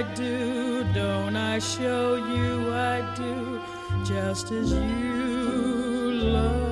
do, don't I show you I do, just as you love